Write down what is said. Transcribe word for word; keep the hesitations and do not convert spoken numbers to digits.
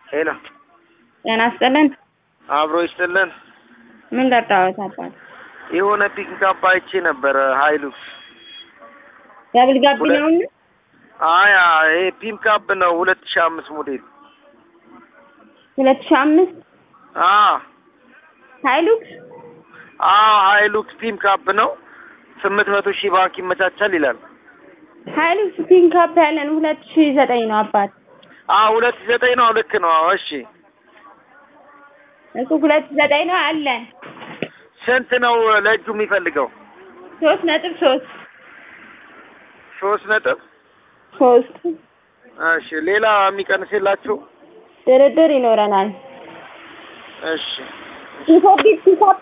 ሄሎ ጤና ይስጥልን። አብሮ ይስጥልን። ምን ልርዳዎት አባት? የሆነ ፒክአፕ አይቼ ነበር ሃይሉክስ ደብል ጋቢና ነው? አይ አይ ፒክአፕ ነው ሁለት ሺህ አምስት ሞዴል ሁለት ሺህ አምስት አ ሃይሉክስ አ ሃይሉክስ ፒክአፕ ነው ስምንት መቶ ሺህ ባንክ ይመቻቻል ይላል። ሃይሉክስ ፒክአፕ ያለን ሁለት ሺህ ዘጠኝ ነው አባት። አ ሁለት ሺህ ዘጠኝ ነው ልክ ነው። እሺ እሱ ሁለት ሺህ ዘጠኝ ነው አለን። ስንት ነው ለእጁ የሚፈልገው? ሶስት ነጥብ ሶስት ሶስት ነጥብ ሶስት እሺ ሌላ የሚቀንስ የላችሁ? ድርድር ይኖረናል። እሺ ፒክአፕ ፒክአፕ